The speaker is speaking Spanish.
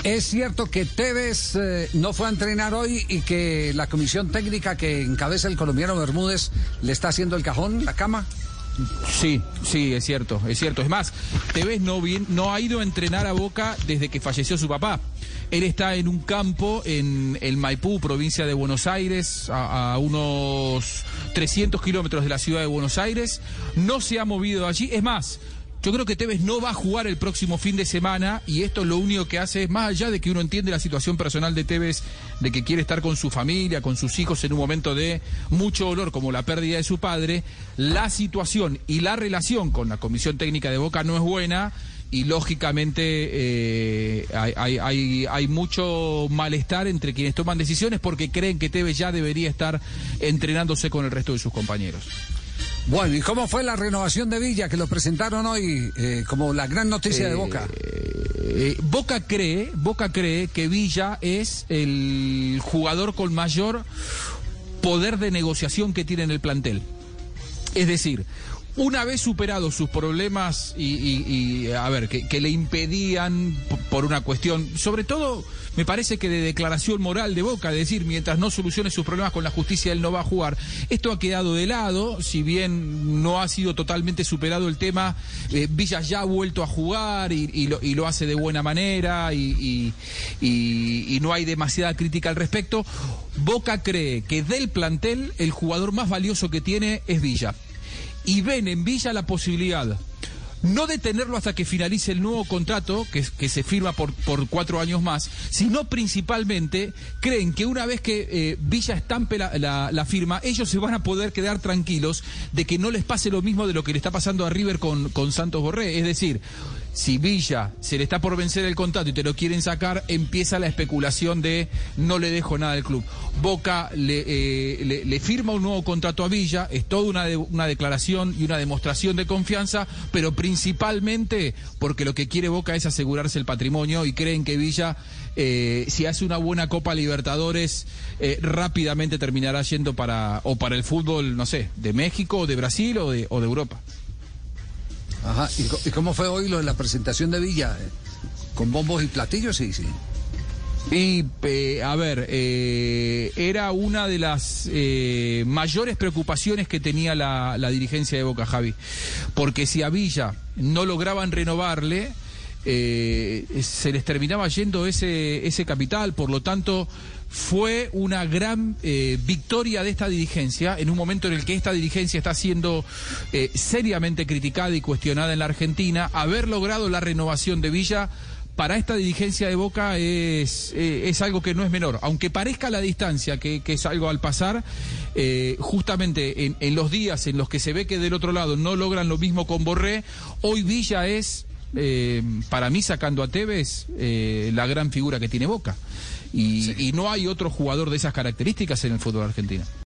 ¿Es cierto que Tevez no fue a entrenar hoy y que la comisión técnica que encabeza el colombiano Bermúdez le está haciendo el cajón, la cama? Sí, es cierto, es cierto. Es más, Tevez no ha ido a entrenar a Boca desde que falleció su papá. Él está en un campo en el Maipú, provincia de Buenos Aires, a unos 300 kilómetros de la ciudad de Buenos Aires. No se ha movido allí. Es más, yo creo que Tevez no va a jugar el próximo fin de semana y esto lo único que hace es, más allá de que uno entiende la situación personal de Tevez, de que quiere estar con su familia, con sus hijos en un momento de mucho dolor como la pérdida de su padre, la situación y la relación con la comisión técnica de Boca no es buena y lógicamente hay mucho malestar entre quienes toman decisiones porque creen que Tevez ya debería estar entrenándose con el resto de sus compañeros. Bueno, ¿y cómo fue la renovación de Villa, que lo presentaron hoy como la gran noticia de Boca? Boca cree que Villa es el jugador con mayor poder de negociación que tiene en el plantel. Es decir, una vez superados sus problemas que le impedían por una cuestión, sobre todo me parece que de declaración moral de Boca, es decir, mientras no solucione sus problemas con la justicia él no va a jugar. Esto ha quedado de lado, si bien no ha sido totalmente superado el tema, Villa ya ha vuelto a jugar y lo hace de buena manera y no hay demasiada crítica al respecto. Boca cree que del plantel el jugador más valioso que tiene es Villa. Y ven en Villa la posibilidad, no de tenerlo hasta que finalice el nuevo contrato, que se firma por 4 años más, sino principalmente creen que una vez que Villa estampe la firma, ellos se van a poder quedar tranquilos de que no les pase lo mismo de lo que le está pasando a River con Santos Borré. Es decir, si Villa se le está por vencer el contrato y te lo quieren sacar, empieza la especulación de no le dejo nada al club. Boca le firma un nuevo contrato a Villa, es toda una declaración y una demostración de confianza, pero principalmente porque lo que quiere Boca es asegurarse el patrimonio y creen que Villa, si hace una buena Copa Libertadores, rápidamente terminará yendo para el fútbol, no sé, de México, de Brasil o de Europa. Ajá, ¿y cómo fue hoy lo de la presentación de Villa? ¿Con bombos y platillos? Sí. Y, era una de las mayores preocupaciones que tenía la dirigencia de Boca, Javi. Porque si a Villa no lograban renovarle, se les terminaba yendo ese capital. Por lo tanto, fue una gran victoria de esta dirigencia en un momento en el que esta dirigencia está siendo seriamente criticada y cuestionada en la Argentina. Haber logrado la renovación de Villa para esta dirigencia de Boca es algo que no es menor, aunque parezca a la distancia que es algo al pasar. Justamente en los días en los que se ve que del otro lado no logran lo mismo con Borré, hoy Villa es, para mí, sacando a Tevez, la gran figura que tiene Boca. Y no hay otro jugador de esas características en el fútbol argentino.